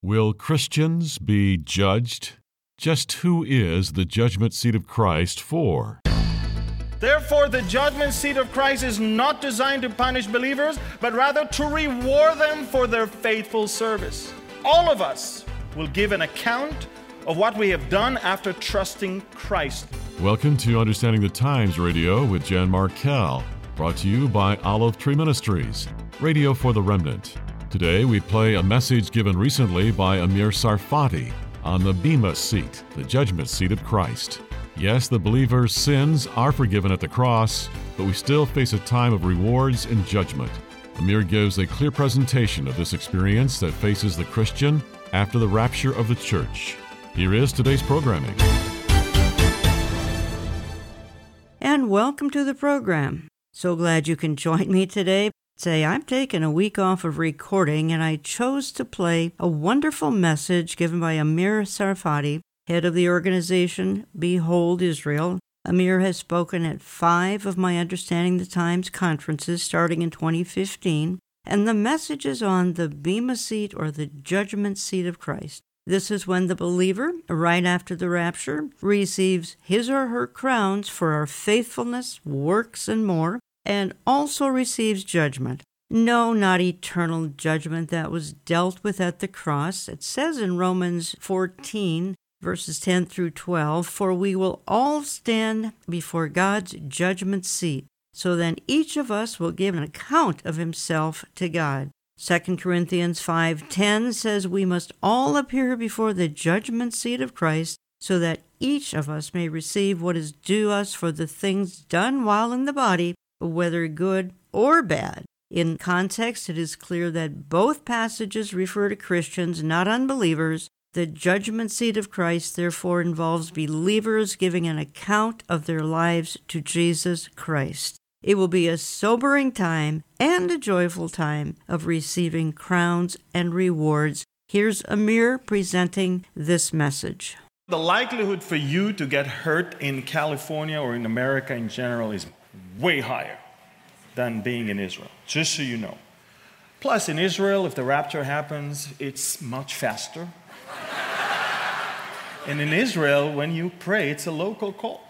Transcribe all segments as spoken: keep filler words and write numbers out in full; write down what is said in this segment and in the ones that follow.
Will Christians be judged? Just who is the judgment seat of Christ for? Therefore, the judgment seat of Christ is not designed to punish believers, but rather to reward them for their faithful service. All of us will give an account of what we have done after trusting Christ. Welcome to Understanding the Times Radio with Jan Markell, brought to you by Olive Tree Ministries, Radio for the Remnant. Today we play a message given recently by Amir Tsarfati on the Bema seat, the judgment seat of Christ. Yes, the believer's sins are forgiven at the cross, but we still face a time of rewards and judgment. Amir gives a clear presentation of this experience that faces the Christian after the rapture of the church. Here is today's programming. And welcome to the program. So glad you can join me today. Say, I'm taking a week off of recording, and I chose to play a wonderful message given by Amir Tsarfati, head of the organization Behold Israel. Amir has spoken at five of my Understanding the Times conferences starting in twenty fifteen, and the message is on the Bema seat or the judgment seat of Christ. This is when the believer, right after the rapture, receives his or her crowns for our faithfulness, works, and more, and also receives judgment. No, not eternal judgment that was dealt with at the cross. It says in Romans fourteen, verses ten through twelve, "For we will all stand before God's judgment seat, so then each of us will give an account of himself to God." Second Corinthians five ten says we must all appear before the judgment seat of Christ, so that each of us may receive what is due us for the things done while in the body, whether good or bad. In context, it is clear that both passages refer to Christians, not unbelievers. The judgment seat of Christ, therefore, involves believers giving an account of their lives to Jesus Christ. It will be a sobering time and a joyful time of receiving crowns and rewards. Here's Amir presenting this message. The likelihood for you to get hurt in California or in America in general is way higher than being in Israel, just so you know. Plus, in Israel, if the rapture happens, it's much faster. And in Israel, when you pray, it's a local call.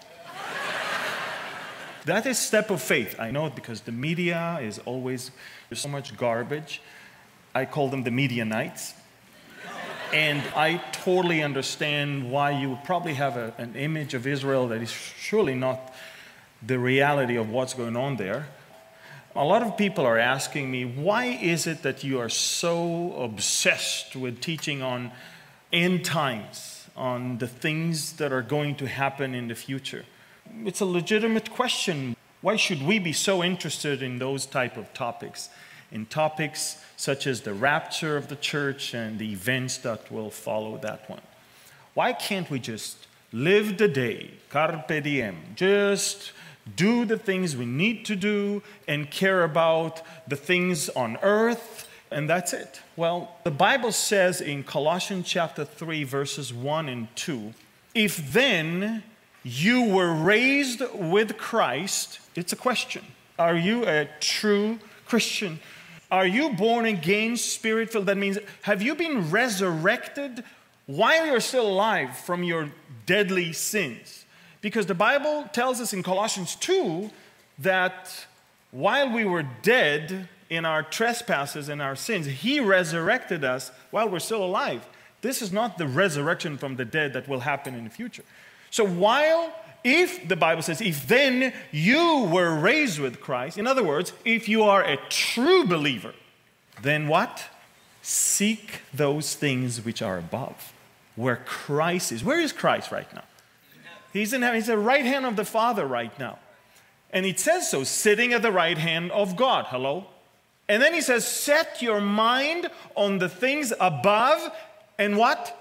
That is step of faith. I know it because the media is always, there's so much garbage. I call them the media nights. And I totally understand why you would probably have a, an image of Israel that is surely not the reality of what's going on there. A lot of people are asking me, why is it that you are so obsessed with teaching on end times, on the things that are going to happen in the future? It's a legitimate question. Why should we be so interested in those type of topics? In topics such as the rapture of the church and the events that will follow that one. Why can't we just live the day, carpe diem, just do the things we need to do and care about the things on earth, and that's it? Well, the Bible says in Colossians chapter three, verses one and two, if then you were raised with Christ, it's a question. Are you a true Christian? Are you born again, spirit-filled? That means, have you been resurrected while you're still alive from your deadly sins? Because the Bible tells us in Colossians two that while we were dead in our trespasses and our sins, He resurrected us while we're still alive. This is not the resurrection from the dead that will happen in the future. So while, if the Bible says, if then you were raised with Christ, in other words, if you are a true believer, then what? Seek those things which are above, where Christ is. Where is Christ right now? He's in heaven. He's at the right hand of the Father right now. And it says so, sitting at the right hand of God. Hello? And then he says, set your mind on the things above and what?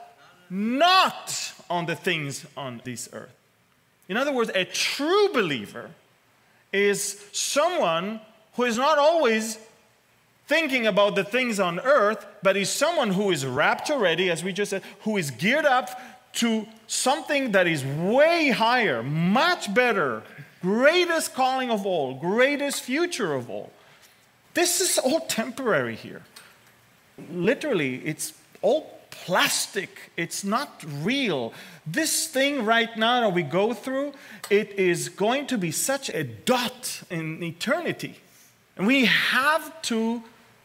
Not on the things on this earth. In other words, a true believer is someone who is not always thinking about the things on earth, but is someone who is rapture ready, as we just said, who is geared up to something that is way higher, much better, greatest calling of all, greatest future of all. This is all temporary here. Literally, it's all plastic. It's not real. This thing right now that we go through, it is going to be such a dot in eternity. And we have to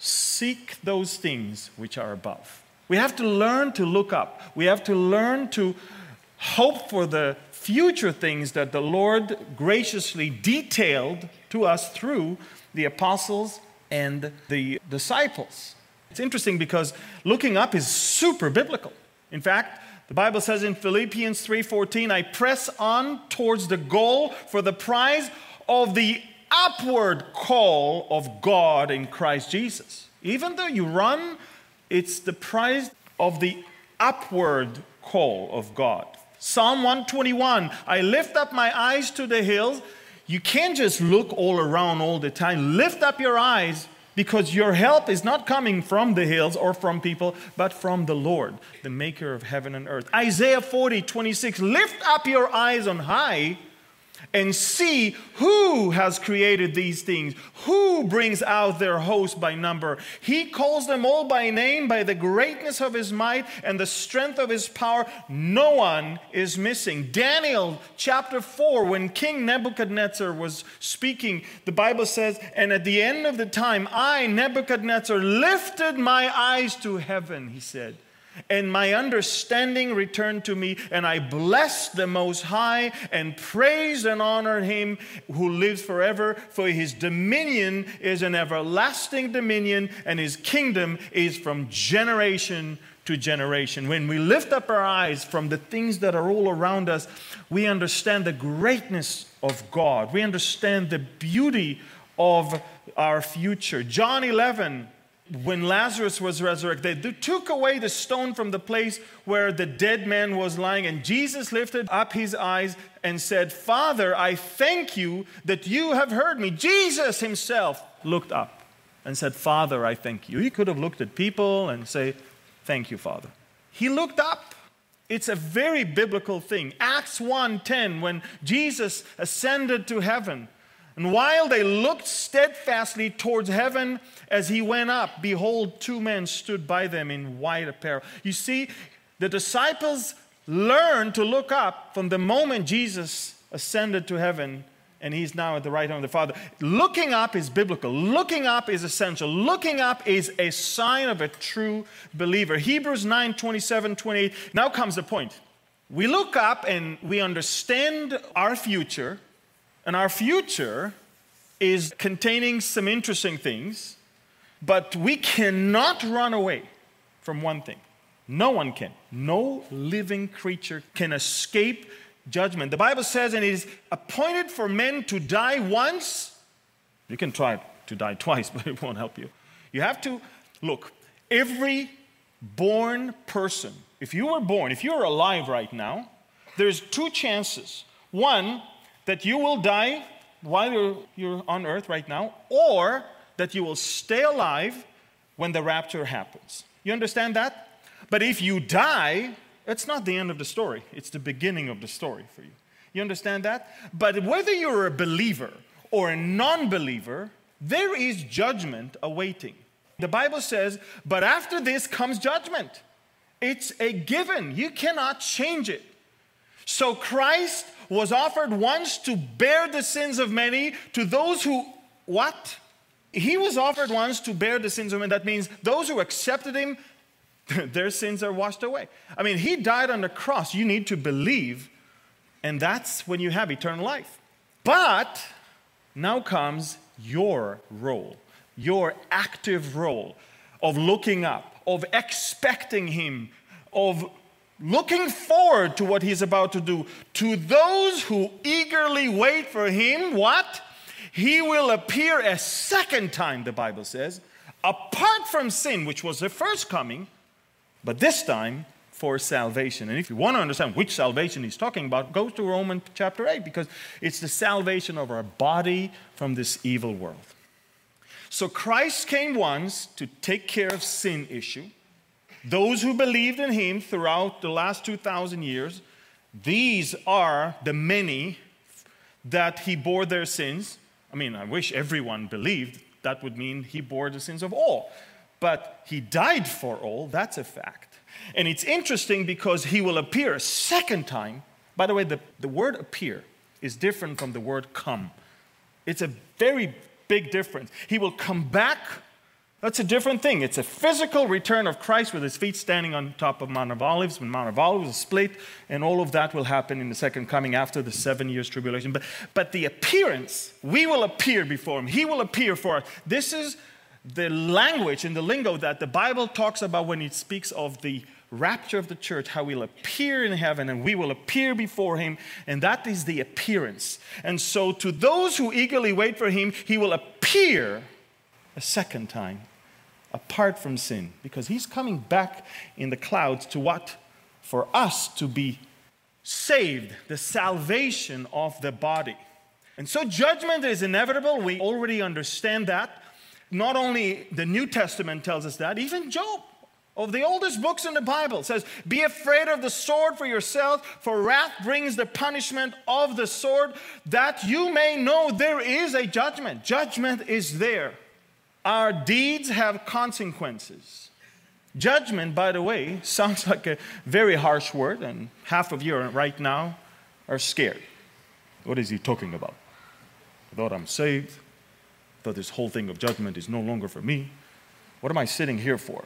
seek those things which are above. We have to learn to look up. We have to learn to hope for the future things that the Lord graciously detailed to us through the apostles and the disciples. It's interesting because looking up is super biblical. In fact, the Bible says in Philippians three fourteen, I press on towards the goal for the prize of the upward call of God in Christ Jesus. Even though you run, it's the prize of the upward call of God. Psalm one twenty-one, I lift up my eyes to the hills. You can't just look all around all the time. Lift up your eyes, because your help is not coming from the hills or from people, but from the Lord, the maker of heaven and earth. Isaiah forty twenty-six, lift up your eyes on high and see who has created these things, who brings out their host by number. He calls them all by name, by the greatness of his might and the strength of his power. No one is missing. Daniel chapter four, when King Nebuchadnezzar was speaking, the Bible says, and at the end of the time, I, Nebuchadnezzar, lifted my eyes to heaven, he said. And my understanding returned to me, and I blessed the Most High and praised and honored him who lives forever, for his dominion is an everlasting dominion, and his kingdom is from generation to generation. When we lift up our eyes from the things that are all around us, we understand the greatness of God. We understand the beauty of our future. John eleven, when Lazarus was resurrected, they took away the stone from the place where the dead man was lying, and Jesus lifted up his eyes and said, Father, I thank you that you have heard me. Jesus himself looked up and said, Father, I thank you. He could have looked at people and say, thank you, Father. He looked up. It's a very biblical thing. Acts one ten, when Jesus ascended to heaven, and while they looked steadfastly towards heaven as he went up, behold, two men stood by them in white apparel. You see, the disciples learned to look up from the moment Jesus ascended to heaven, and he's now at the right hand of the Father. Looking up is biblical. Looking up is essential. Looking up is a sign of a true believer. Hebrews nine twenty-seven, twenty-eight. Now comes the point. We look up and we understand our future. And our future is containing some interesting things, but we cannot run away from one thing. No one can. No living creature can escape judgment. The Bible says, and it is appointed for men to die once. You can try to die twice, but it won't help you. You have to, look, every born person, if you were born, if you're alive right now, there's two chances. One, that you will die while you're, you're on earth right now, or that you will stay alive when the rapture happens. You understand that? But if you die, it's not the end of the story. It's the beginning of the story for you. You understand that? But whether you're a believer or a non-believer, there is judgment awaiting. The Bible says, but after this comes judgment. It's a given. You cannot change it. So Christ was offered once to bear the sins of many. To those who, what? He was offered once to bear the sins of many. That means those who accepted him, their sins are washed away. I mean, he died on the cross. You need to believe, and that's when you have eternal life. But now comes your role, your active role of looking up, of expecting him, of looking forward to what he's about to do. To those who eagerly wait for him, what? He will appear a second time, the Bible says, apart from sin, which was the first coming, but this time for salvation. And if you want to understand which salvation he's talking about, go to Romans chapter eight, because it's the salvation of our body from this evil world. So Christ came once to take care of sin issue. Those who believed in him throughout the last two thousand years, these are the many that he bore their sins. I mean, I wish everyone believed. That would mean he bore the sins of all. But he died for all, that's a fact. And it's interesting because he will appear a second time. By the way, the, the word appear is different from the word come. It's a very big difference. He will come back. That's a different thing. It's a physical return of Christ with his feet standing on top of Mount of Olives, when Mount of Olives is split, and all of that will happen in the second coming after the seven years tribulation. But, but the appearance, we will appear before him. He will appear for us. This is the language and the lingo that the Bible talks about when it speaks of the rapture of the church, how we'll appear in heaven and we will appear before him, and that is the appearance. And so to those who eagerly wait for him, he will appear a second time, apart from sin, because he's coming back in the clouds to what? For us to be saved, the salvation of the body. And so judgment is inevitable. We already understand that. Not only the New Testament tells us that, even Job, of the oldest books in the Bible, says, be afraid of the sword for yourself, for wrath brings the punishment of the sword, that you may know there is a judgment. Judgment is there. Our deeds have consequences. Judgment, by the way, sounds like a very harsh word, and half of you right now are scared. What is he talking about? I thought I'm saved. I thought this whole thing of judgment is no longer for me. What am I sitting here for?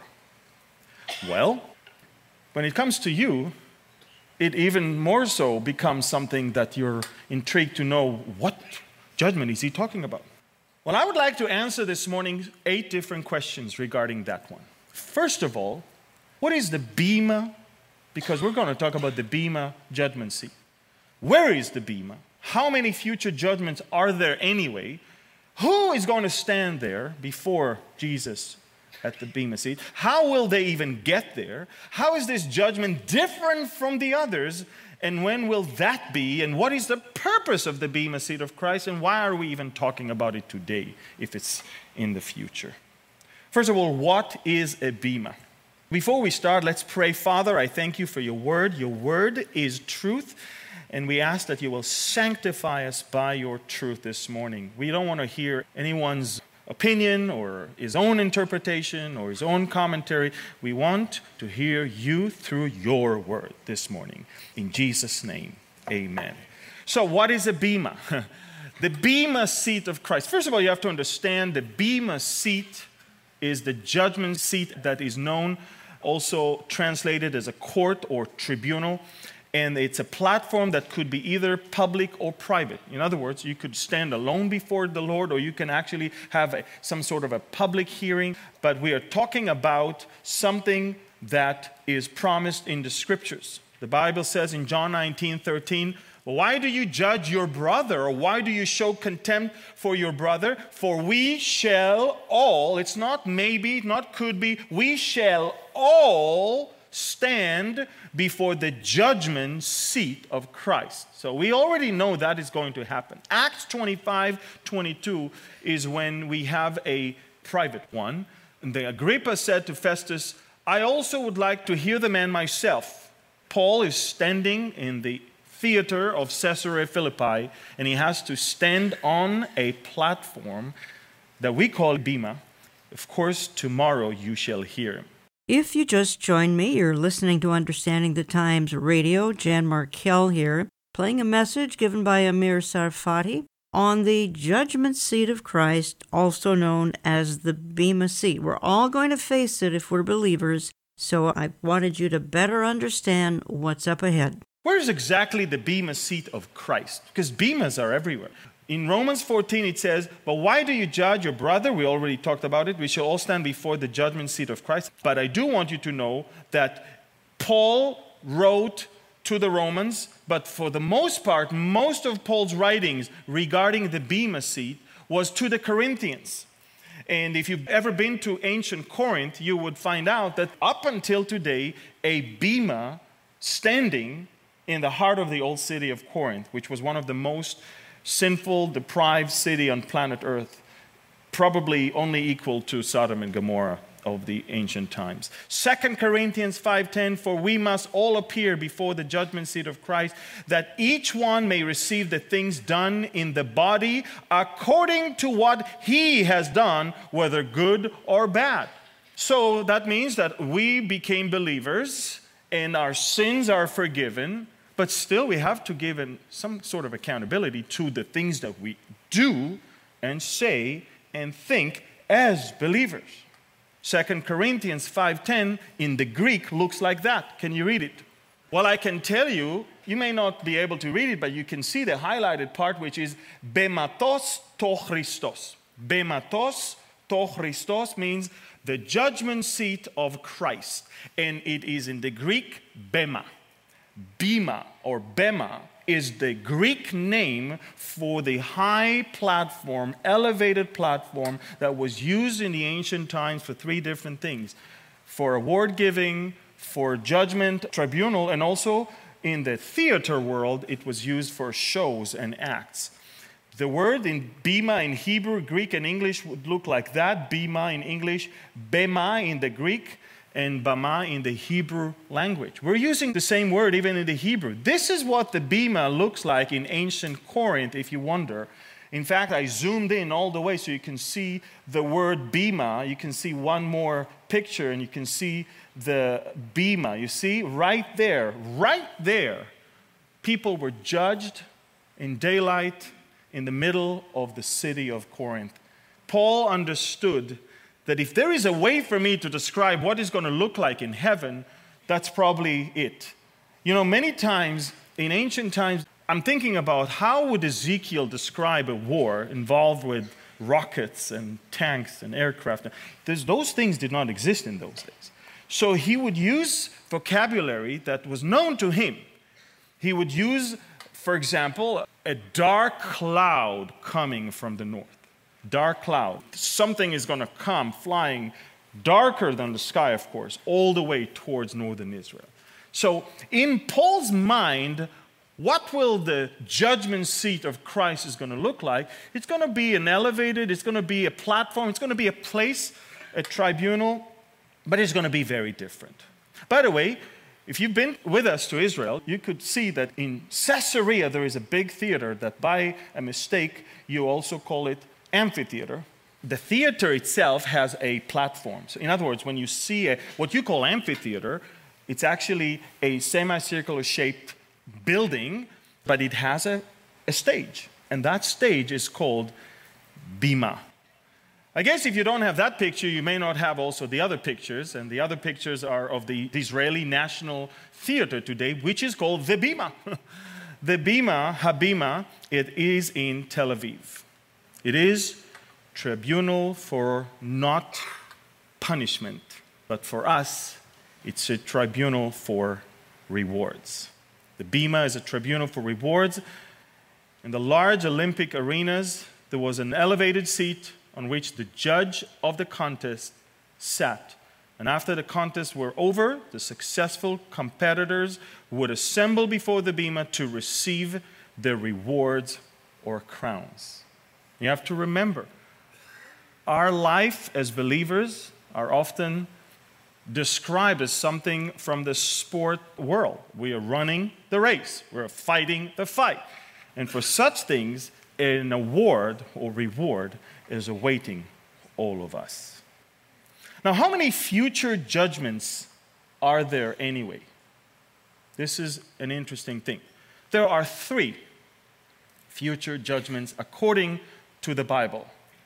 Well, when it comes to you, it even more so becomes something that you're intrigued to know, what judgment is he talking about? Well, I would like to answer this morning eight different questions regarding that one. First of all, what is the Bema? Because we're going to talk about the Bema judgment seat. Where is the Bema? How many future judgments are there anyway? Who is going to stand there before Jesus at the Bema seat? How will they even get there? How is this judgment different from the others? And when will that be? And what is the purpose of the Bema seat of Christ? And why are we even talking about it today if it's in the future? First of all, what is a Bema? Before we start, let's pray. Father, I thank you for your word. Your word is truth. And we ask that you will sanctify us by your truth this morning. We don't want to hear anyone's opinion or his own interpretation or his own commentary. We want to hear you through your word this morning. In Jesus' name, amen. So what is a Bema? The Bema seat of Christ. First of all, you have to understand the Bema seat is the judgment seat that is known, also translated as a court or tribunal. And it's a platform that could be either public or private. In other words, you could stand alone before the Lord, or you can actually have a, some sort of a public hearing. But we are talking about something that is promised in the Scriptures. The Bible says in John nineteen thirteen, why do you judge your brother, or why do you show contempt for your brother? For we shall all, it's not maybe, not could be, we shall all stand before the judgment seat of Christ. So we already know that is going to happen. Acts twenty-five twenty-two is when we have a private one. And the Agrippa said to Festus, I also would like to hear the man myself. Paul is standing in the theater of Caesarea Philippi, and he has to stand on a platform that we call Bema. Of course, tomorrow you shall hear him. If you just joined me, you're listening to Understanding the Times Radio. Jan Markell here, playing a message given by Amir Tsarfati on the judgment seat of Christ, also known as the Bema seat. We're all going to face it if we're believers, so I wanted you to better understand what's up ahead. Where is exactly the Bema seat of Christ? Because Bemas are everywhere. In Romans fourteen, it says, but why do you judge your brother? We already talked about it. We shall all stand before the judgment seat of Christ. But I do want you to know that Paul wrote to the Romans, but for the most part, most of Paul's writings regarding the Bema seat was to the Corinthians. And if you've ever been to ancient Corinth, you would find out that up until today, a Bema standing in the heart of the old city of Corinth, which was one of the most sinful, deprived city on planet Earth, probably only equal to Sodom and Gomorrah of the ancient times. Second Corinthians five ten, for we must all appear before the judgment seat of Christ, that each one may receive the things done in the body according to what he has done, whether good or bad. So that means that we became believers and our sins are forgiven, but still we have to give in some sort of accountability to the things that we do and say and think as believers. Second Corinthians five ten in the Greek looks like that. Can you read it? Well, I can tell you, you may not be able to read it, but you can see the highlighted part, which is bematos to Christos. Bematos to Christos means the judgment seat of Christ. And it is in the Greek bema. Bema or bema is the Greek name for the high platform, elevated platform that was used in the ancient times for three different things. For award giving, for judgment, tribunal, and also in the theater world, it was used for shows and acts. The word in bema in Hebrew, Greek, and English would look like that. Bema in English, bema in the Greek, and bama in the Hebrew language. We're using the same word even in the Hebrew. This is what the bema looks like in ancient Corinth, if you wonder. In fact, I zoomed in all the way so you can see the word bema. You can see one more picture and you can see the bema. You see, right there, right there, people were judged in daylight in the middle of the city of Corinth. Paul understood that if there is a way for me to describe what it's going to look like in heaven, that's probably it. You know, many times in ancient times, I'm thinking about how would Ezekiel describe a war involved with rockets and tanks and aircraft. There's, those things did not exist in those days. So he would use vocabulary that was known to him. He would use, for example, a dark cloud coming from the north. Dark cloud. Something is going to come flying darker than the sky, of course, all the way towards northern Israel. So in Paul's mind, what will the judgment seat of Christ is going to look like? It's going to be an elevated, it's going to be a platform, it's going to be a place, a tribunal, but it's going to be very different. By the way, if you've been with us to Israel, you could see that in Caesarea there is a big theater that by a mistake you also call it amphitheater. The theater itself has a platform. So in other words, when you see a, what you call amphitheater, it's actually a semicircular shaped building, but it has a, a stage. And that stage is called bema. I guess if you don't have that picture, you may not have also the other pictures. And the other pictures are of the, the Israeli National Theater today, which is called the bema. The bema, habima, it is in Tel Aviv. It is tribunal for not punishment, but for us, it's a tribunal for rewards. The bema is a tribunal for rewards. In the large Olympic arenas, there was an elevated seat on which the judge of the contest sat. And after the contests were over, the successful competitors would assemble before the bema to receive their rewards or crowns. You have to remember, our life as believers are often described as something from the sport world. We are running the race. We're fighting the fight. And for such things, an award or reward is awaiting all of us. Now, how many future judgments are there anyway? This is an interesting thing. There are three future judgments according to the Bible.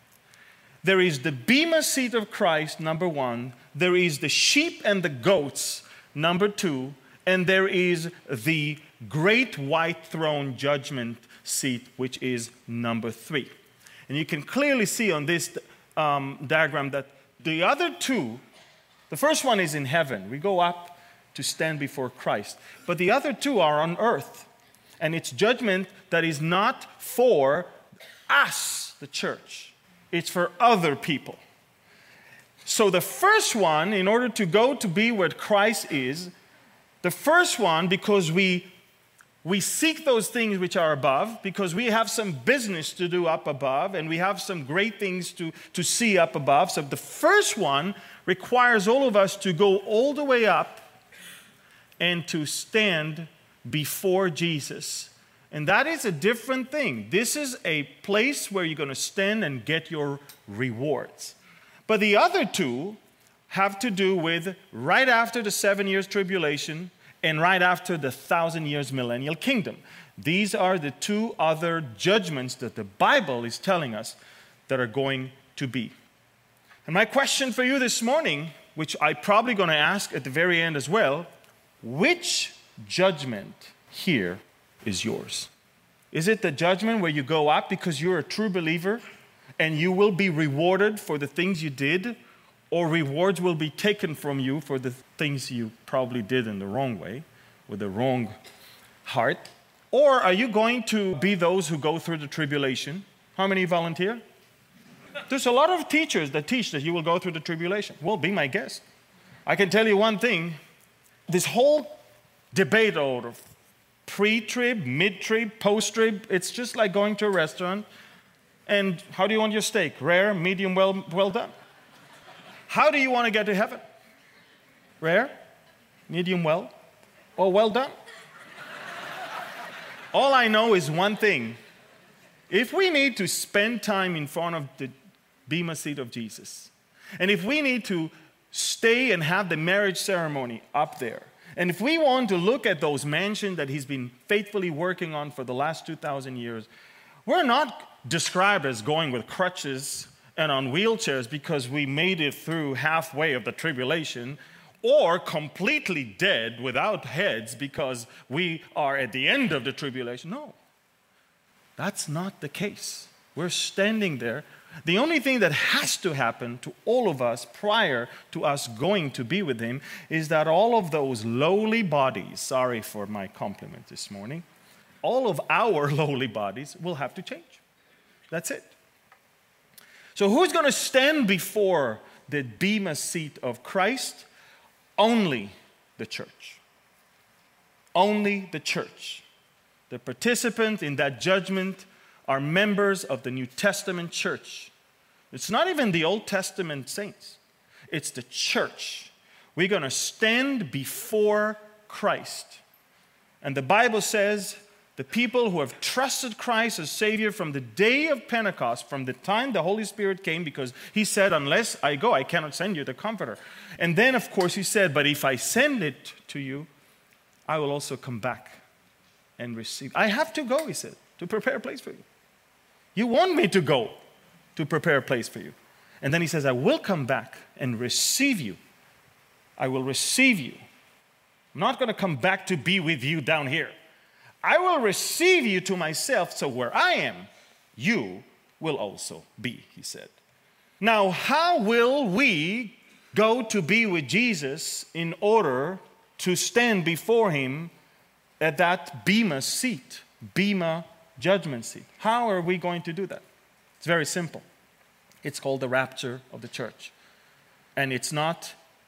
There is the bema seat of Christ, number one. There is the sheep and the goats, number two. And there is the great white throne judgment seat, which is number three. And you can clearly see on this um, diagram that the other two, the first one is in heaven. We go up to stand before Christ. But the other two are on earth. And it's judgment that is not for us, the church. It's for other people. So the first one, in order to go to be where Christ is, the first one, because we we seek those things which are above, because we have some business to do up above, and we have some great things to, to see up above. So the first one requires all of us to go all the way up and to stand before Jesus. And that is a different thing. This is a place where you're going to stand and get your rewards. But the other two have to do with right after the seven years tribulation and right after the thousand years millennial kingdom. These are the two other judgments that the Bible is telling us that are going to be. And my question for you this morning, which I'm probably going to ask at the very end as well, which judgment here is yours? Is it the judgment where you go up because you're a true believer and you will be rewarded for the things you did, or rewards will be taken from you for the things you probably did in the wrong way, with the wrong heart? Or are you going to be those who go through the tribulation? How many volunteer? There's a lot of teachers that teach that you will go through the tribulation. Well, be my guest. I can tell you one thing. This whole debate over pre-trib, mid-trib, post-trib, it's just like going to a restaurant. And how do you want your steak? Rare, medium, well, well done. How do you want to get to heaven? Rare, medium, well, or well done? All I know is one thing. If we need to spend time in front of the bema seat of Jesus, and if we need to stay and have the marriage ceremony up there, and if we want to look at those mansions that he's been faithfully working on for the last two thousand years, we're not described as going with crutches and on wheelchairs because we made it through halfway of the tribulation, or completely dead without heads because we are at the end of the tribulation. No, that's not the case. We're standing there. The only thing that has to happen to all of us prior to us going to be with him is that all of those lowly bodies, sorry for my compliment this morning, all of our lowly bodies will have to change. That's it. So who's going to stand before the bema seat of Christ? Only the church. Only the church. The participants in that judgment are members of the New Testament church. It's not even the Old Testament saints. It's the church. We're going to stand before Christ. And the Bible says the people who have trusted Christ as Savior from the day of Pentecost, from the time the Holy Spirit came, because he said, unless I go, I cannot send you the Comforter. And then, of course, he said, but if I send it to you, I will also come back and receive. I have to go, he said, to prepare a place for you. You want me to go to prepare a place for you. And then he says, I will come back and receive you. I will receive you. I'm not going to come back to be with you down here. I will receive you to myself, so where I am, you will also be, he said. Now, how will we go to be with Jesus in order to stand before him at that bema seat, bema judgment seat? How are we going to do that? It's very simple. It's called the rapture of the church. And it's not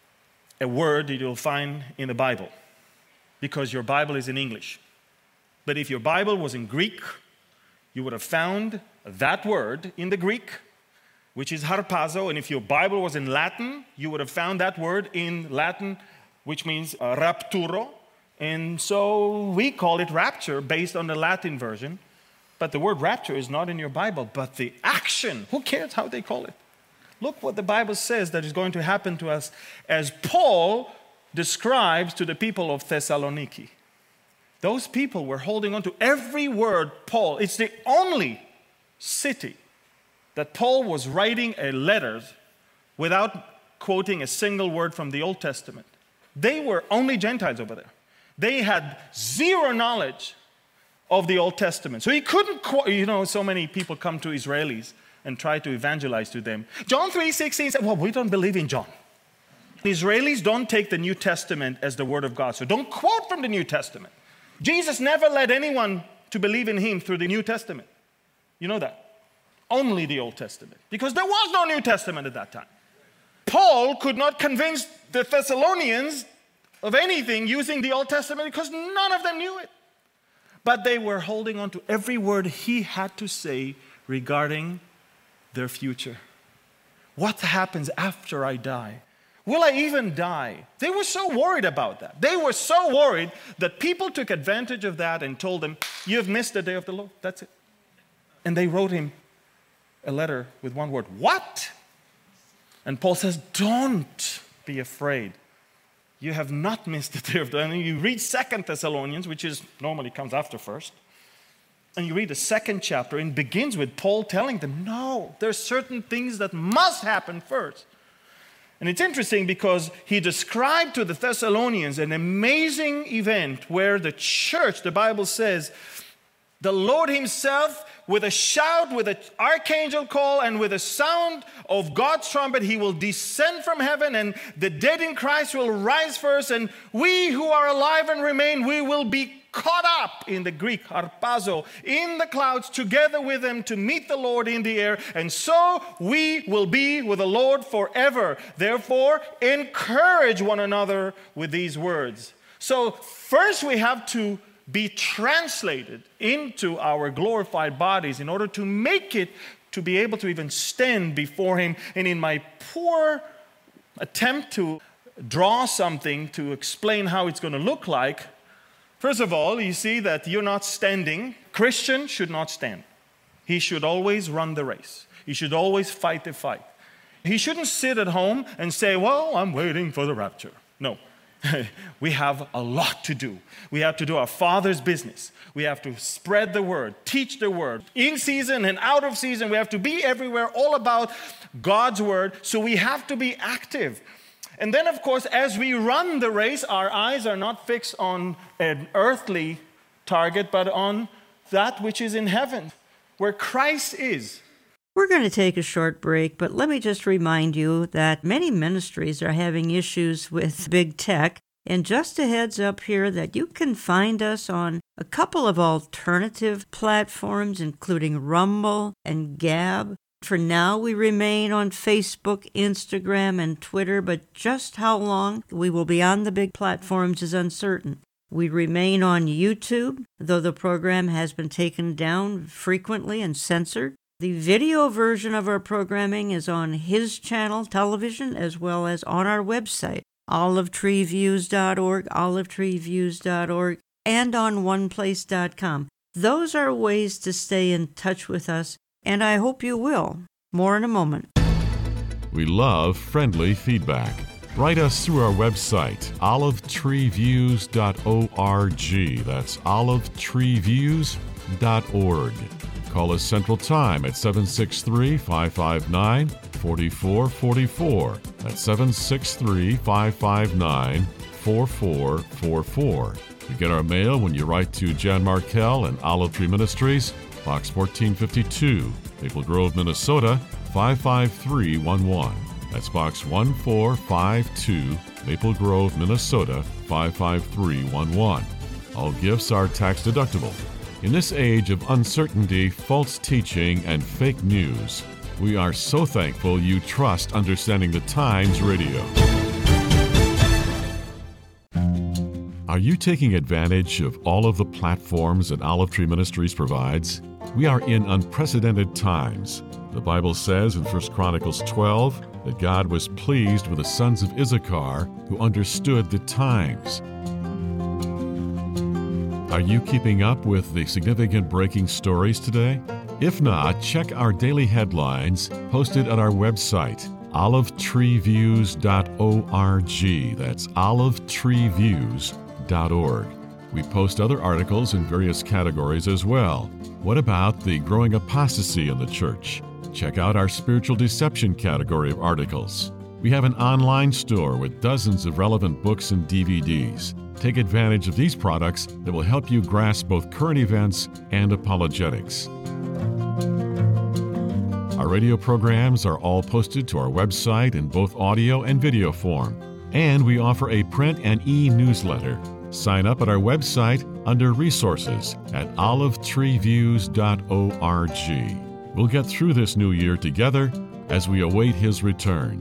a word that you'll find in the Bible, because your Bible is in English. But if your Bible was in Greek, you would have found that word in the Greek, which is harpazo. And if your Bible was in Latin, you would have found that word in Latin, which means uh, rapturo. And so we call it rapture based on the Latin version. But the word rapture is not in your Bible. But the action, who cares how they call it? Look what the Bible says that is going to happen to us as Paul describes to the people of Thessaloniki. Those people were holding on to every word Paul. It's the only city that Paul was writing a letter without quoting a single word from the Old Testament. They were only Gentiles over there. They had zero knowledge of the Old Testament. So he couldn't quote, you know, so many people come to Israelis and try to evangelize to them. John three sixteen said, well, we don't believe in John. The Israelis don't take the New Testament as the Word of God. So don't quote from the New Testament. Jesus never led anyone to believe in him through the New Testament. You know that. Only the Old Testament. Because there was no New Testament at that time. Paul could not convince the Thessalonians of anything using the Old Testament because none of them knew it. But they were holding on to every word he had to say regarding their future. What happens after I die? Will I even die? They were so worried about that. They were so worried that people took advantage of that and told them, you've missed the day of the Lord. That's it. And they wrote him a letter with one word, what? And Paul says, don't be afraid. You have not missed the day of the end. You read Second Thessalonians, which is normally comes after first, and you read the second chapter, and it begins with Paul telling them, no, there's certain things that must happen first. And it's interesting because he described to the Thessalonians an amazing event where the church, the Bible says, the Lord himself, with a shout, with an archangel call, and with a sound of God's trumpet, he will descend from heaven, and the dead in Christ will rise first, and we who are alive and remain, we will be caught up, in the Greek, harpazo, in the clouds together with them to meet the Lord in the air, and so we will be with the Lord forever. Therefore, encourage one another with these words. So first we have to be translated into our glorified bodies in order to make it to be able to even stand before him. And in my poor attempt to draw something to explain how it's going to look like, first of all, you see that you're not standing. Christian should not stand. He should always run the race. He should always fight the fight. He shouldn't sit at home and say, well, I'm waiting for the rapture. No. We have a lot to do. We have to do our Father's business. We have to spread the word, teach the word. In season and out of season, we have to be everywhere, all about God's word. So we have to be active. And then, of course, as we run the race, our eyes are not fixed on an earthly target, but on that which is in heaven, where Christ is. We're going to take a short break, but let me just remind you that many ministries are having issues with big tech. And just a heads up here that you can find us on a couple of alternative platforms, including Rumble and Gab. For now, we remain on Facebook, Instagram, and Twitter, but just how long we will be on the big platforms is uncertain. We remain on YouTube, though the program has been taken down frequently and censored. The video version of our programming is on His Channel Television as well as on our website, olive tree views dot org, olive tree views dot org, and on one place dot com. Those are ways to stay in touch with us, and I hope you will. More in a moment. We love friendly feedback. Write us through our website, olive tree views dot org. That's olive tree views dot org. Call us Central Time at seven six three, five five nine, four four four four. That's seven six three, five five nine, four four four four. You get our mail when you write to Jan Markell and Olive Tree Ministries, Box fourteen fifty-two, Maple Grove, Minnesota, five five three one one. That's Box one four five two, Maple Grove, Minnesota, five five three one one. All gifts are tax deductible. In this age of uncertainty, false teaching, and fake news, we are so thankful you trust Understanding the Times Radio. Are you taking advantage of all of the platforms that Olive Tree Ministries provides? We are in unprecedented times. The Bible says in First Chronicles twelve that God was pleased with the sons of Issachar who understood the times. Are you keeping up with the significant breaking stories today? If not, check our daily headlines posted at our website, olive tree views dot org. That's olive tree views dot org. We post other articles in various categories as well. What about the growing apostasy in the church? Check out our spiritual deception category of articles. We have an online store with dozens of relevant books and D V Ds. Take advantage of these products that will help you grasp both current events and apologetics. Our radio programs are all posted to our website in both audio and video form. And we offer a print and e-newsletter. Sign up at our website under Resources at olive tree views dot org. We'll get through this new year together as we await His return.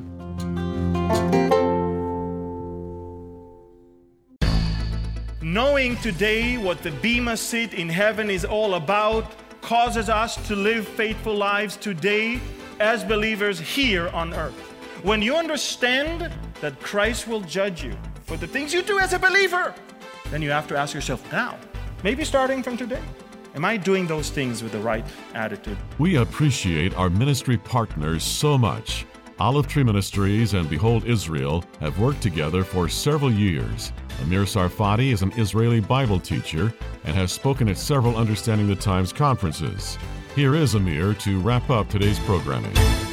Knowing today what the Bema seat in heaven is all about causes us to live faithful lives today as believers here on earth. When you understand that Christ will judge you for the things you do as a believer, then you have to ask yourself now, maybe starting from today, am I doing those things with the right attitude? We appreciate our ministry partners so much. Olive Tree Ministries and Behold Israel have worked together for several years. Amir Sarfati is an Israeli Bible teacher and has spoken at several Understanding the Times conferences. Here is Amir to wrap up today's programming.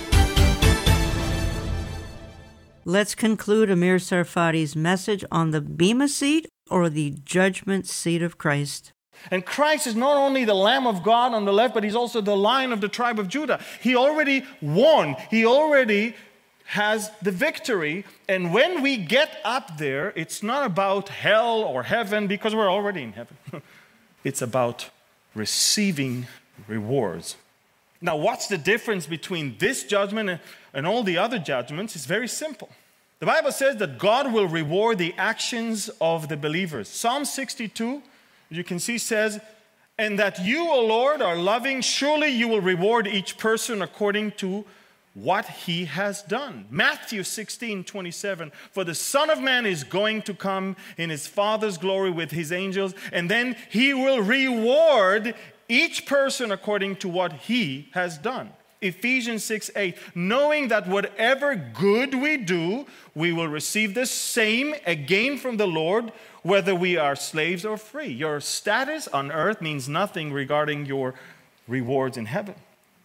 Let's conclude Amir Sarfati's message on the Bema seat or the judgment seat of Christ. And Christ is not only the Lamb of God on the left, but he's also the Lion of the tribe of Judah. He already won. He already has the victory. And when we get up there, it's not about hell or heaven, because we're already in heaven. It's about receiving rewards. Now, what's the difference between this judgment and, and all the other judgments? It's very simple. The Bible says that God will reward the actions of the believers. Psalm sixty-two, you can see, says, "And that you, O Lord, are loving, surely you will reward each person according to what he has done." Matthew sixteen twenty-seven, "For the Son of Man is going to come in his Father's glory with his angels, and then he will reward each person according to what he has done." Ephesians six eight, "Knowing that whatever good we do, we will receive the same again from the Lord, whether we are slaves or free." Your status on earth means nothing regarding your rewards in heaven.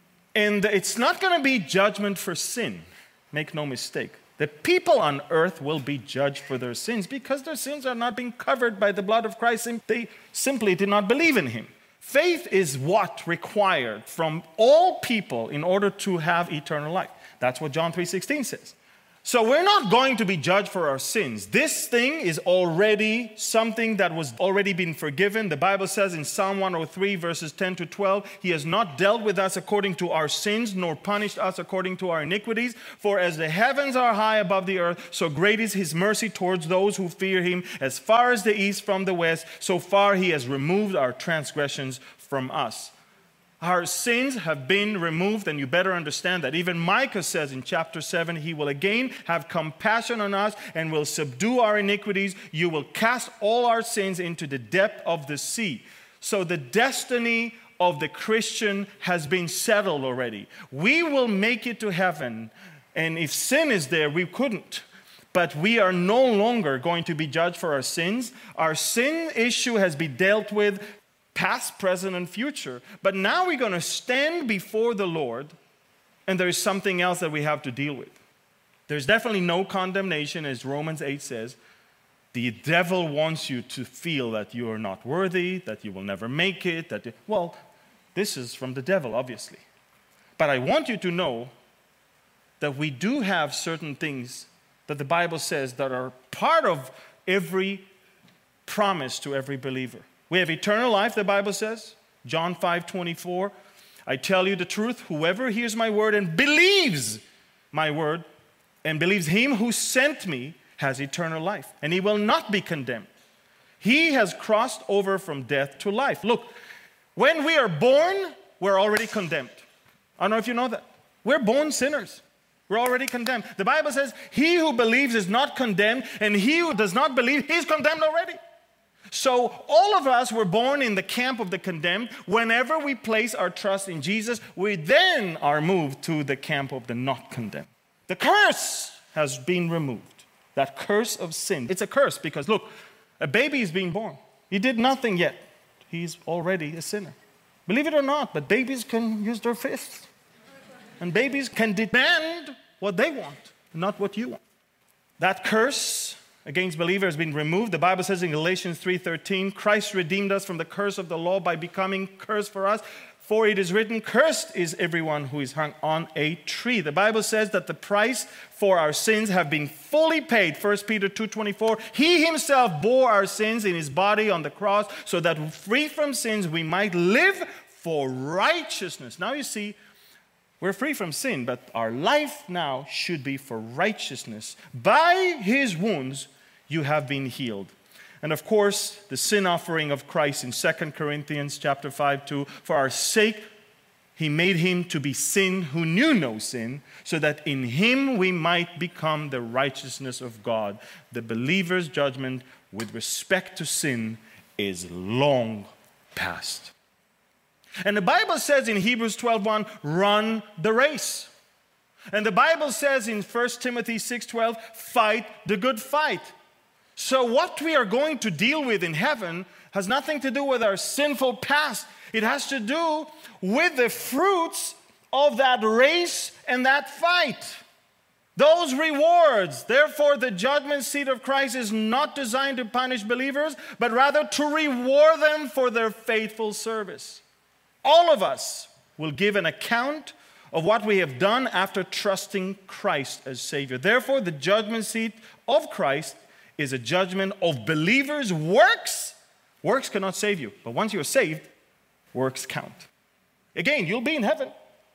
And it's not going to be judgment for sin. Make no mistake. The people on earth will be judged for their sins because their sins are not being covered by the blood of Christ. They simply did not believe in him. Faith is what required from all people in order to have eternal life. That's what John three sixteen says. So we're not going to be judged for our sins. This thing is already something that was already been forgiven. The Bible says in Psalm one oh three, verses ten to twelve, "He has not dealt with us according to our sins, nor punished us according to our iniquities. For as the heavens are high above the earth, so great is his mercy towards those who fear him. As far as the east from the west, so far he has removed our transgressions from us." Our sins have been removed, and you better understand that. Even Micah says in chapter seven, "He will again have compassion on us and will subdue our iniquities. You will cast all our sins into the depth of the sea." So the destiny of the Christian has been settled already. We will make it to heaven, and if sin is there, we couldn't. But we are no longer going to be judged for our sins. Our sin issue has been dealt with, past, present, and future. But now we're going to stand before the Lord, and there is something else that we have to deal with. There's definitely no condemnation, as Romans eight says. The devil wants you to feel that you are not worthy, that you will never make it. That you, well, this is from the devil, obviously. But I want you to know that we do have certain things that the Bible says that are part of every promise to every believer. We have eternal life, the Bible says. John five twenty-four, "I tell you the truth, whoever hears my word and believes my word and believes him who sent me has eternal life, and he will not be condemned. He has crossed over from death to life." Look, when we are born, we're already condemned. I don't know if you know that. We're born sinners. We're already condemned. The Bible says, "He who believes is not condemned, and he who does not believe, he's condemned already." So all of us were born in the camp of the condemned. Whenever we place our trust in Jesus, we then are moved to the camp of the not condemned. The curse has been removed. That curse of sin. It's a curse because, look, a baby is being born. He did nothing yet. He's already a sinner. Believe it or not, but babies can use their fists. And babies can demand what they want, not what you want. That curse against believers has been removed. The Bible says in Galatians three thirteen, "Christ redeemed us from the curse of the law by becoming curse for us. For it is written, cursed is everyone who is hung on a tree." The Bible says that the price for our sins have been fully paid. First Peter two twenty-four, "He himself bore our sins in his body on the cross so that free from sins we might live for righteousness." Now you see, we're free from sin, but our life now should be for righteousness. By his wounds you have been healed. And of course, the sin offering of Christ in Second Corinthians chapter five two, "For our sake he made him to be sin who knew no sin, so that in him we might become the righteousness of God." The believer's judgment with respect to sin is long past. And the Bible says in Hebrews twelve one, "Run the race." And the Bible says in First Timothy six twelve, fight the good fight. So what we are going to deal with in heaven has nothing to do with our sinful past. It has to do with the fruits of that race and that fight. Those rewards. Therefore, the judgment seat of Christ is not designed to punish believers, but rather to reward them for their faithful service. All of us will give an account of what we have done after trusting Christ as Savior. Therefore, the judgment seat of Christ is a judgment of believers' works. Works cannot save you, but once you're saved, works count. Again, you'll be in heaven,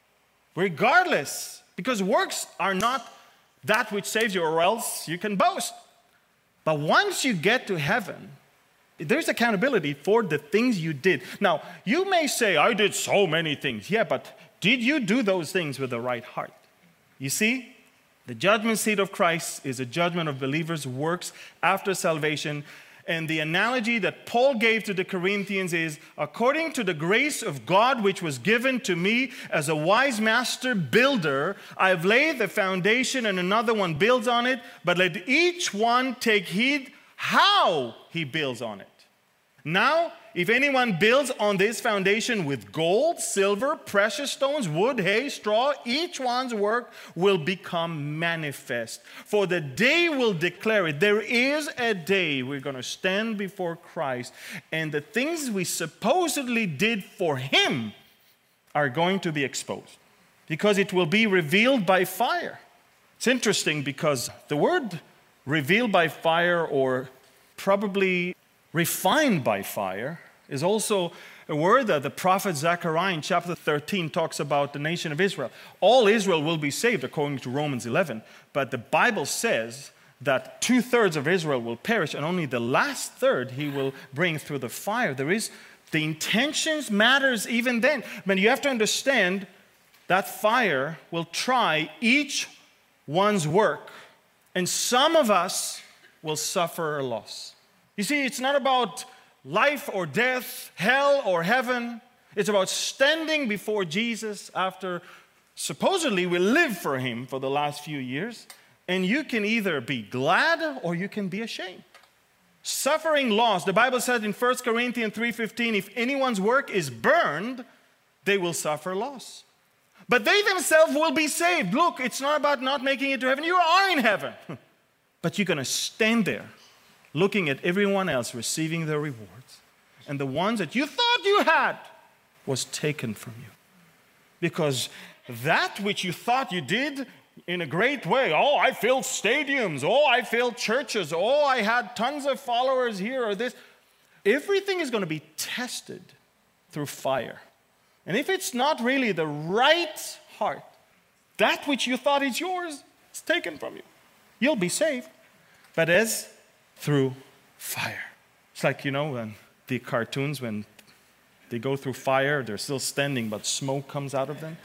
regardless, because works are not that which saves you, or else you can boast. But once you get to heaven, there's accountability for the things you did. Now, you may say, I did so many things. Yeah, but did you do those things with the right heart? You see, the judgment seat of Christ is a judgment of believers' works after salvation. And the analogy that Paul gave to the Corinthians is, according to the grace of God which was given to me as a wise master builder, I have laid the foundation and another one builds on it, but let each one take heed how he builds on it. Now, if anyone builds on this foundation with gold, silver, precious stones, wood, hay, straw, each one's work will become manifest. For the day will declare it. There is a day we're going to stand before Christ, and the things we supposedly did for Him are going to be exposed, because it will be revealed by fire. It's interesting because the word revealed by fire, or probably refined by fire, is also a word that the prophet Zechariah in chapter thirteen talks about the nation of Israel. All Israel will be saved according to Romans eleven, but the Bible says that two-thirds of Israel will perish, and only the last third He will bring through the fire. There is, the intentions matters even then. But you have to understand that fire will try each one's work, and some of us will suffer a loss. You see, it's not about life or death, hell or heaven. It's about standing before Jesus after supposedly we lived for Him for the last few years. And you can either be glad or you can be ashamed. Suffering loss. The Bible says in First Corinthians three fifteen, if anyone's work is burned, they will suffer loss. But they themselves will be saved. Look, it's not about not making it to heaven. You are in heaven. But you're going to stand there looking at everyone else receiving their rewards. And the ones that you thought you had was taken from you. Because that which you thought you did in a great way, oh, I filled stadiums, oh, I filled churches, oh, I had tons of followers here or this. Everything is going to be tested through fire. And if it's not really the right heart, that which you thought is yours is taken from you. You'll be saved, but as through fire. It's like, you know, when the cartoons, when they go through fire, they're still standing, but smoke comes out of them.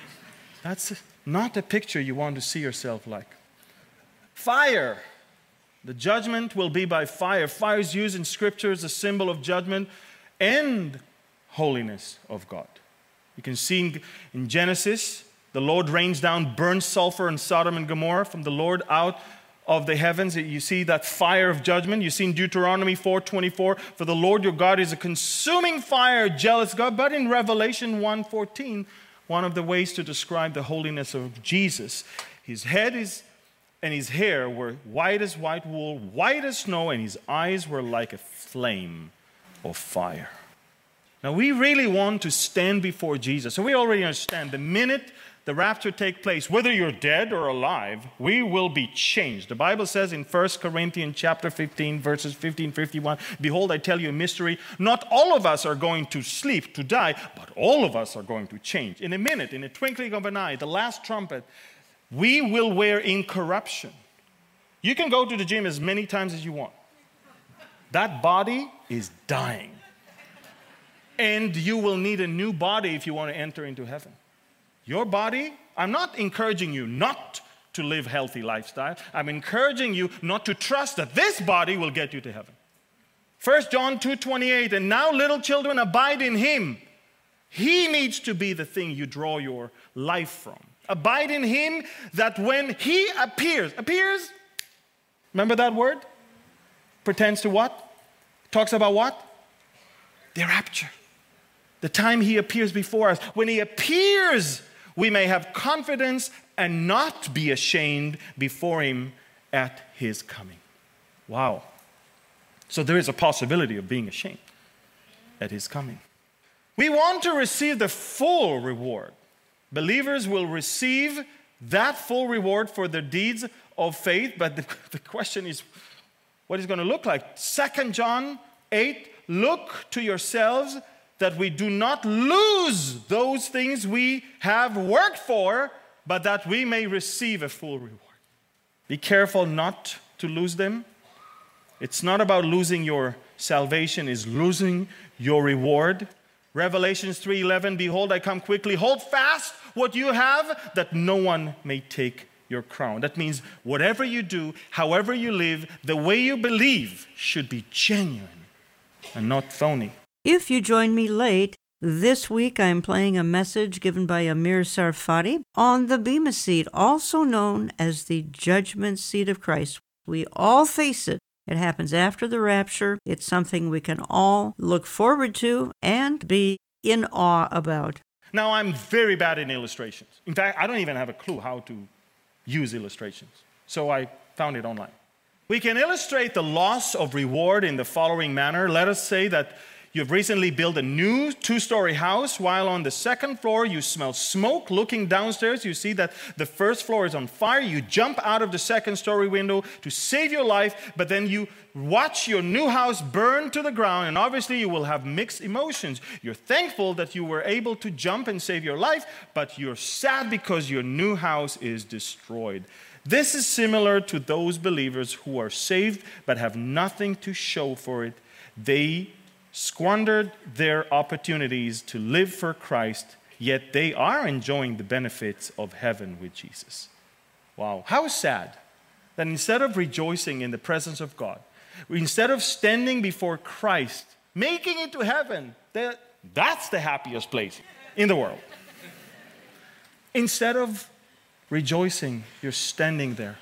That's not a picture you want to see yourself like. Fire. The judgment will be by fire. Fire is used in Scripture as a symbol of judgment and holiness of God. You can see in Genesis, the Lord rains down burnt sulfur in Sodom and Gomorrah from the Lord out of the heavens. You see that fire of judgment. You see in Deuteronomy four twenty-four, for the Lord your God is a consuming fire, jealous God. But in Revelation one fourteen, one of the ways to describe the holiness of Jesus, his head is and his hair were white as white wool, white as snow, and his eyes were like a flame of fire. Now we really want to stand before Jesus. So we already understand the minute the rapture takes place, whether you're dead or alive, we will be changed. The Bible says in First Corinthians chapter fifteen, verses fifteen, fifty-one, behold, I tell you a mystery. Not all of us are going to sleep, to die, but all of us are going to change. In a minute, in a twinkling of an eye, the last trumpet, we will wear incorruption. You can go to the gym as many times as you want. That body is dying. And you will need a new body if you want to enter into heaven. Your body, I'm not encouraging you not to live a healthy lifestyle. I'm encouraging you not to trust that this body will get you to heaven. First John two twenty-eight, and now little children abide in him. He needs to be the thing you draw your life from. Abide in him, that when he appears, appears, remember that word? Pertains to what? Talks about what? The rapture. The time he appears before us. When he appears, we may have confidence and not be ashamed before him at his coming. Wow. So there is a possibility of being ashamed at his coming. We want to receive the full reward. Believers will receive that full reward for their deeds of faith, but the, the question is, what is going to look like? Second John eight, look to yourselves that we do not lose those things we have worked for, but that we may receive a full reward. Be careful not to lose them. It's not about losing your salvation, it's losing your reward. Revelations three eleven, behold, I come quickly. Hold fast what you have, that no one may take your crown. That means whatever you do, however you live, the way you believe should be genuine and not phony. If you join me late, this week I'm playing a message given by Amir Tsarfati on the Bema seat, also known as the judgment seat of Christ. We all face it. It happens after the rapture. It's something we can all look forward to and be in awe about. Now, I'm very bad in illustrations. In fact, I don't even have a clue how to use illustrations. So I found it online. We can illustrate the loss of reward in the following manner. Let us say that you've recently built a new two-story house. While on the second floor, you smell smoke. Looking downstairs, you see that the first floor is on fire. You jump out of the second-story window to save your life, but then you watch your new house burn to the ground, and obviously you will have mixed emotions. You're thankful that you were able to jump and save your life, but you're sad because your new house is destroyed. This is similar to those believers who are saved but have nothing to show for it. They squandered their opportunities to live for Christ, yet they are enjoying the benefits of heaven with Jesus. Wow, how sad that instead of rejoicing in the presence of God, instead of standing before Christ, making it to heaven, that, that's the happiest place in the world. Instead of rejoicing, you're standing there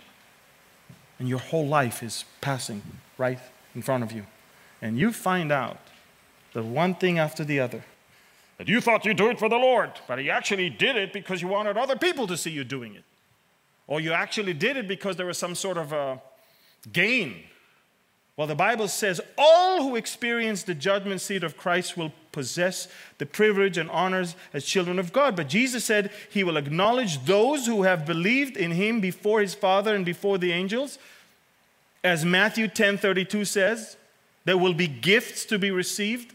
and your whole life is passing right in front of you. And you find out that one thing after the other, that you thought you do it for the Lord, but you actually did it because you wanted other people to see you doing it. Or you actually did it because there was some sort of a gain. Well, the Bible says all who experience the judgment seat of Christ will possess the privilege and honors as children of God. But Jesus said he will acknowledge those who have believed in him before his Father and before the angels. As Matthew ten thirty-two says, there will be gifts to be received.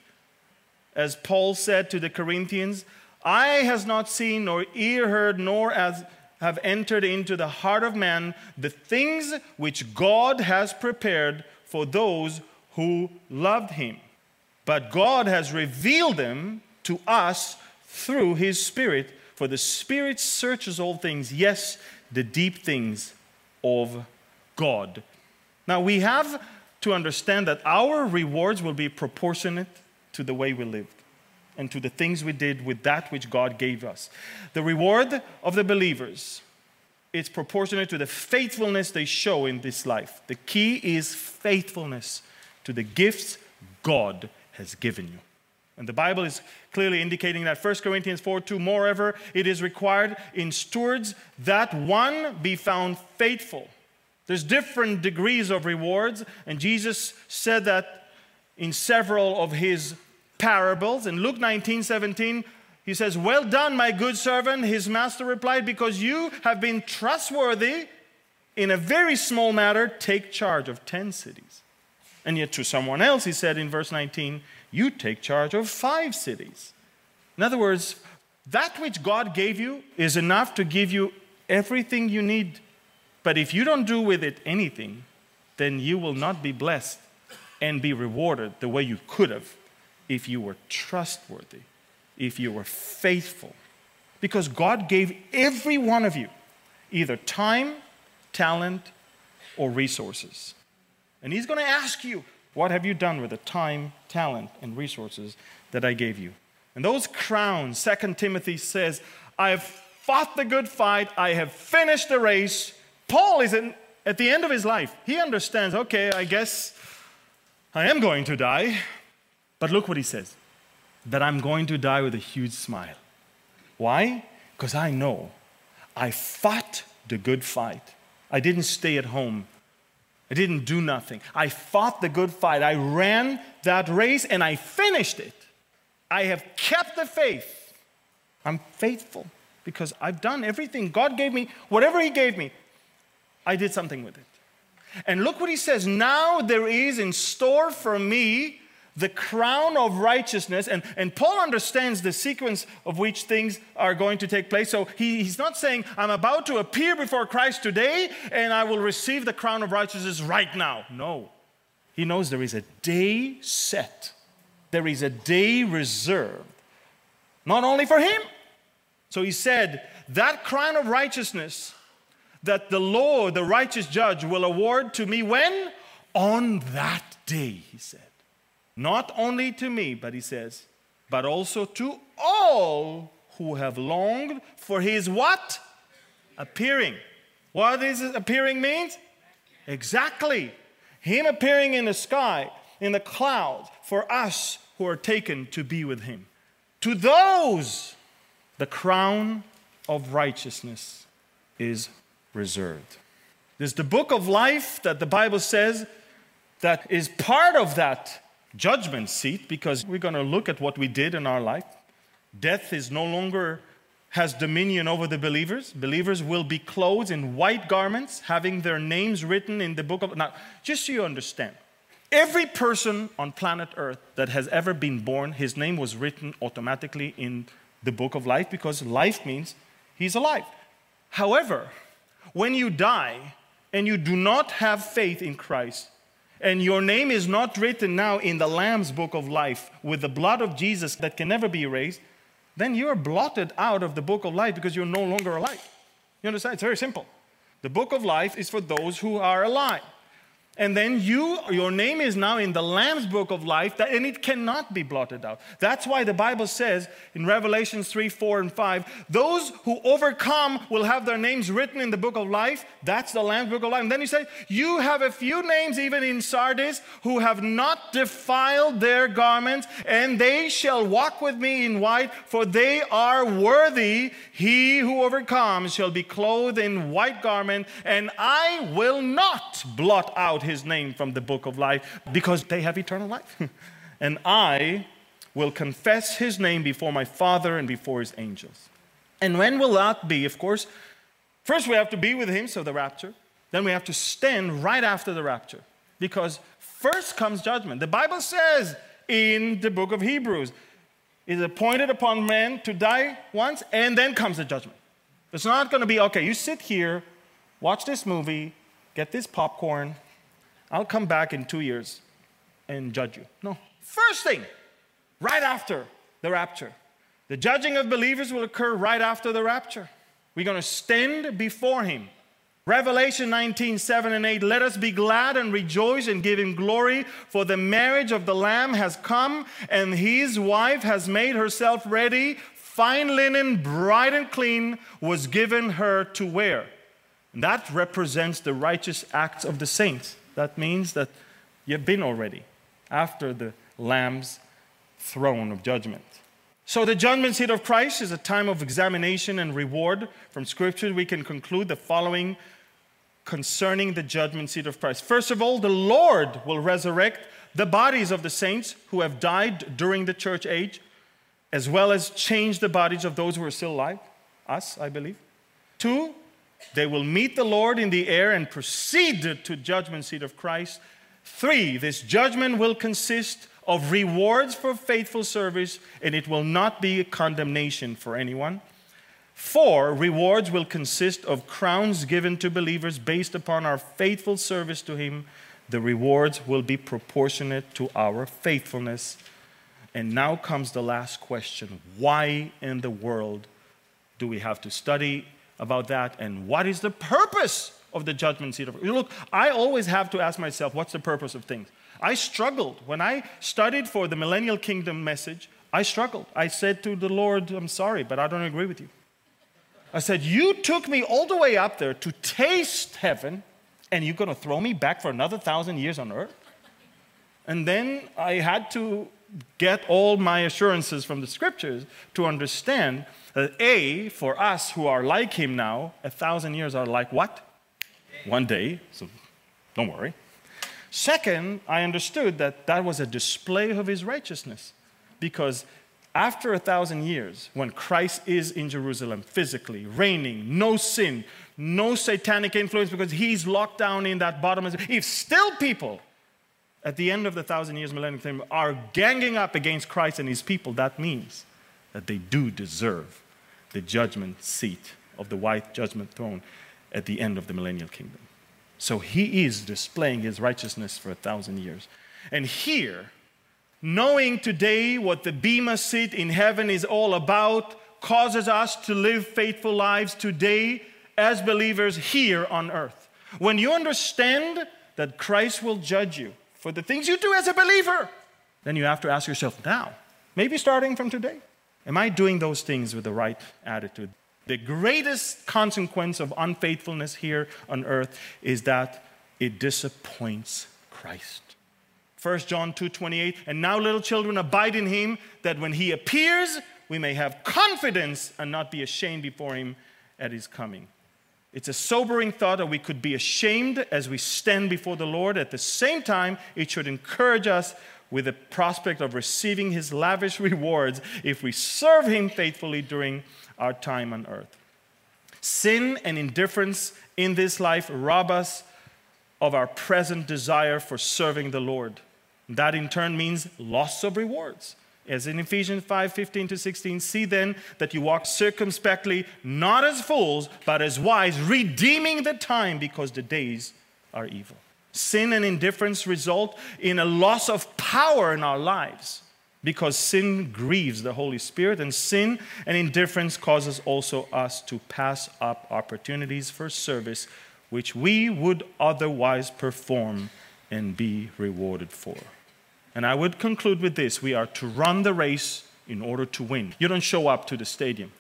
As Paul said to the Corinthians, eye has not seen, nor ear heard, nor has have entered into the heart of man the things which God has prepared for those who loved him. But God has revealed them to us through his Spirit, for the Spirit searches all things, yes, the deep things of God. Now we have to understand that our rewards will be proportionate to the way we lived and to the things we did with that which God gave us. The reward of the believers, it's proportionate to the faithfulness they show in this life. The key is faithfulness to the gifts God has given you. And the Bible is clearly indicating that. First Corinthians four two, moreover, it is required in stewards that one be found faithful. There's different degrees of rewards, and Jesus said that in several of his parables. In Luke nineteen seventeen, he says, well done, my good servant. His master replied, because you have been trustworthy in a very small matter, take charge of ten cities. And yet to someone else, he said in verse nineteen, you take charge of five cities. In other words, that which God gave you is enough to give you everything you need. But if you don't do with it anything, then you will not be blessed and be rewarded the way you could have if you were trustworthy, if you were faithful. Because God gave every one of you either time, talent, or resources. And he's going to ask you, what have you done with the time, talent, and resources that I gave you? And those crowns, Second Timothy says, I have fought the good fight. I have finished the race. Paul is in, at the end of his life. He understands, okay, I guess I am going to die. But look what he says, that I'm going to die with a huge smile. Why? Because I know I fought the good fight. I didn't stay at home. I didn't do nothing. I fought the good fight. I ran that race and I finished it. I have kept the faith. I'm faithful because I've done everything God gave me. Whatever He gave me, I did something with it. And look what he says. Now there is in store for me the crown of righteousness. And, and Paul understands the sequence of which things are going to take place. So he, he's not saying, I'm about to appear before Christ today and I will receive the crown of righteousness right now. No. He knows there is a day set. There is a day reserved. Not only for him. So he said, that crown of righteousness that the Lord, the righteous judge, will award to me when? On that day, he said. Not only to me, but he says, but also to all who have longed for his what? Appearing. What does appearing means? Exactly. Him appearing in the sky, in the clouds, for us who are taken to be with him. To those, the crown of righteousness is reserved. There's the book of life that the Bible says that is part of that judgment seat, because we're going to look at what we did in our life. Death is no longer has dominion over the believers. Believers will be clothed in white garments, having their names written in the book of... Now, just so you understand, every person on planet Earth that has ever been born, his name was written automatically in the book of life, because life means he's alive. However, when you die and you do not have faith in Christ, and your name is not written now in the Lamb's book of life with the blood of Jesus that can never be erased, then you're blotted out of the book of life because you're no longer alive. You understand? It's very simple. The book of life is for those who are alive. And then you, your name is now in the Lamb's book of life, that, and it cannot be blotted out. That's why the Bible says in Revelation three, four, and five, those who overcome will have their names written in the book of life. That's the Lamb's book of life. And then he said, you have a few names even in Sardis who have not defiled their garments, and they shall walk with me in white, for they are worthy. He who overcomes shall be clothed in white garment, and I will not blot out his name from the book of life, because they have eternal life. And I will confess his name before my Father and before his angels. And when will that be? Of course, first we have to be with him, so the rapture. Then we have to stand right after the rapture, because first comes judgment. The Bible says in the book of Hebrews, it is appointed upon men to die once, and then comes the judgment. It's not going to be, okay, you sit here, watch this movie, get this popcorn, I'll come back in two years and judge you. No. First thing, right after the rapture. The judging of believers will occur right after the rapture. We're going to stand before him. Revelation nineteen, seven and eight, let us be glad and rejoice and give him glory, for the marriage of the Lamb has come, and his wife has made herself ready. Fine linen, bright and clean, was given her to wear. And that represents the righteous acts of the saints. That means that you've been already after the Lamb's throne of judgment. So the judgment seat of Christ is a time of examination and reward. From Scripture, we can conclude the following concerning the judgment seat of Christ. First of all, the Lord will resurrect the bodies of the saints who have died during the church age, as well as change the bodies of those who are still alive, us, I believe. Two, they will meet the Lord in the air and proceed to judgment seat of Christ. Three, this judgment will consist of rewards for faithful service, and it will not be a condemnation for anyone. Four, rewards will consist of crowns given to believers based upon our faithful service to him. The rewards will be proportionate to our faithfulness. And now comes the last question. Why in the world do we have to study about that, and what is the purpose of the judgment seat of... Look, I always have to ask myself, what's the purpose of things? I struggled. When I studied for the Millennial Kingdom message, I struggled. I said to the Lord, I'm sorry, but I don't agree with you. I said, you took me all the way up there to taste heaven, and you're going to throw me back for another thousand years on earth? And then I had to get all my assurances from the scriptures to understand that A, for us who are like him now, a thousand years are like what? One day, so don't worry. Second, I understood that that was a display of his righteousness, because after a thousand years, when Christ is in Jerusalem physically, reigning, no sin, no satanic influence, because he's locked down in that bottomless, if still people at the end of the thousand years millennium kingdom are ganging up against Christ and his people, that means that they do deserve the judgment seat of the white judgment throne at the end of the millennial kingdom. So he is displaying his righteousness for a thousand years. And here, knowing today what the Bema seat in heaven is all about causes us to live faithful lives today as believers here on earth. When you understand that Christ will judge you for the things you do as a believer, then you have to ask yourself now, maybe starting from today, am I doing those things with the right attitude? The greatest consequence of unfaithfulness here on earth is that it disappoints Christ. First John two twenty-eight, and now little children abide in him, that when he appears, we may have confidence and not be ashamed before him at his coming. It's a sobering thought that we could be ashamed as we stand before the Lord. At the same time, it should encourage us with the prospect of receiving his lavish rewards if we serve him faithfully during our time on earth. Sin and indifference in this life rob us of our present desire for serving the Lord. That in turn means loss of rewards. As in Ephesians five fifteen to sixteen, see then that you walk circumspectly, not as fools, but as wise, redeeming the time because the days are evil. Sin and indifference result in a loss of power in our lives because sin grieves the Holy Spirit, and sin and indifference causes also us to pass up opportunities for service which we would otherwise perform and be rewarded for. And I would conclude with this. We are to run the race in order to win. You don't show up to the stadium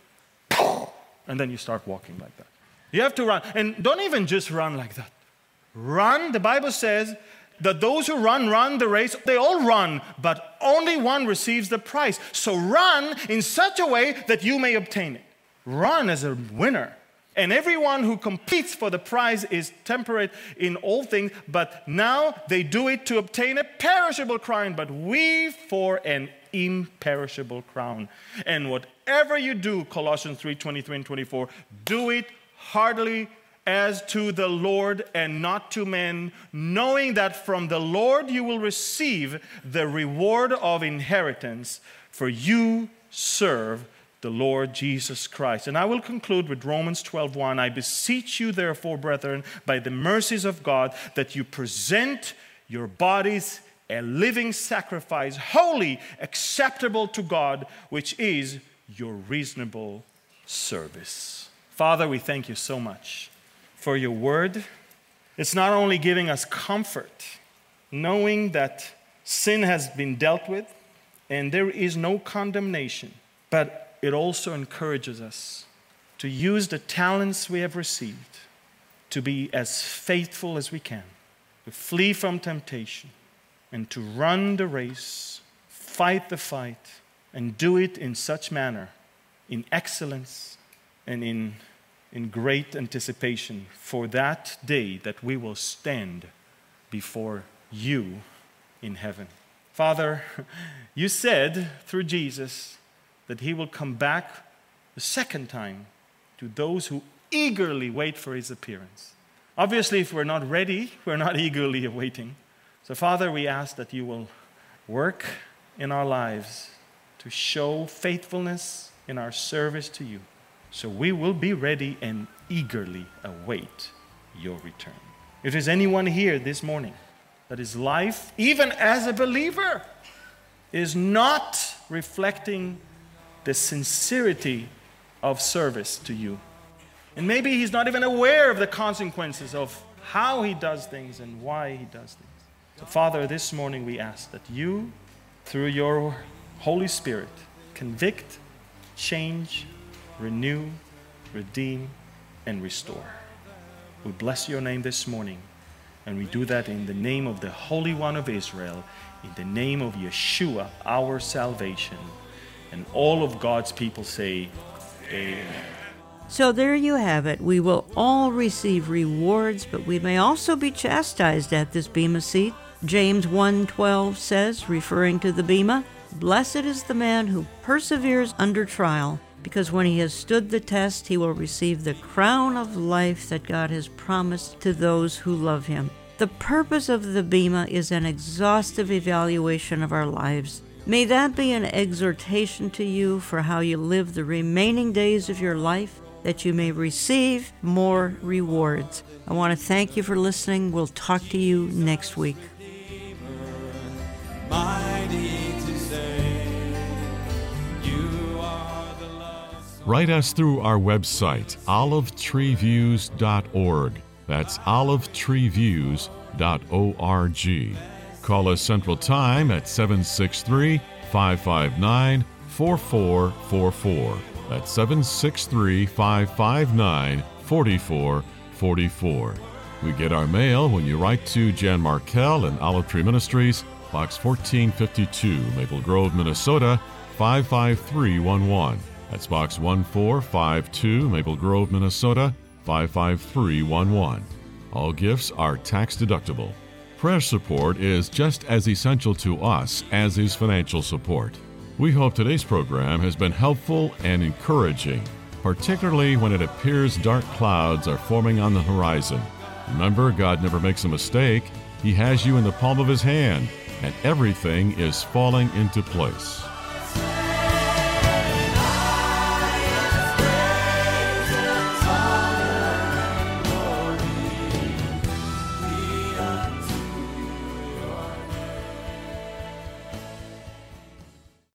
and then you start walking like that. You have to run. And don't even just run like that. Run, the Bible says that those who run, run the race. They all run, but only one receives the prize. So run in such a way that you may obtain it. Run as a winner. And everyone who competes for the prize is temperate in all things, but now they do it to obtain a perishable crown, but we for an imperishable crown. And whatever you do, Colossians three twenty-three and twenty-four, do it heartily as to the Lord and not to men, knowing that from the Lord you will receive the reward of inheritance, for you serve the Lord Jesus Christ. And I will conclude with Romans twelve one. I beseech you, therefore, brethren, by the mercies of God, that you present your bodies a living sacrifice, holy, acceptable to God, which is your reasonable service. Father, we thank you so much for your word. It's not only giving us comfort, knowing that sin has been dealt with and there is no condemnation, but it also encourages us to use the talents we have received to be as faithful as we can, to flee from temptation, and to run the race, fight the fight, and do it in such manner, in excellence and in, in great anticipation for that day that we will stand before you in heaven. Father, you said through Jesus that he will come back the second time to those who eagerly wait for his appearance. Obviously, if we're not ready, we're not eagerly awaiting. So, Father, we ask that you will work in our lives to show faithfulness in our service to you, so we will be ready and eagerly await your return. If there's anyone here this morning that his life, even as a believer, is not reflecting the sincerity of service to you. And maybe he's not even aware of the consequences of how he does things and why he does things. So, Father, this morning we ask that you, through your Holy Spirit, convict, change, renew, redeem, and restore. We bless your name this morning, and we do that in the name of the Holy One of Israel, in the name of Yeshua, our salvation. And all of God's people say, amen. So there you have it. We will all receive rewards, but we may also be chastised at this bema seat. James one twelve says, referring to the bema, "Blessed is the man who perseveres under trial, because when he has stood the test, he will receive the crown of life that God has promised to those who love him." The purpose of the bema is an exhaustive evaluation of our lives. May that be an exhortation to you for how you live the remaining days of your life, that you may receive more rewards. I want to thank you for listening. We'll talk to you next week. Write us through our website, olive tree views dot org. That's olive tree views dot org. Call us Central Time at seven six three, five five nine, four four four four. That's seven six three, five five nine, four four four four. We get our mail when you write to Jan Markell and Olive Tree Ministries, Box fourteen fifty-two, Maple Grove, Minnesota, five five three one one. That's Box one four five two, Maple Grove, Minnesota, five five three one one. All gifts are tax deductible. Prayer support is just as essential to us as is financial support. We hope today's program has been helpful and encouraging, particularly when it appears dark clouds are forming on the horizon. Remember, God never makes a mistake. He has you in the palm of His hand, and everything is falling into place.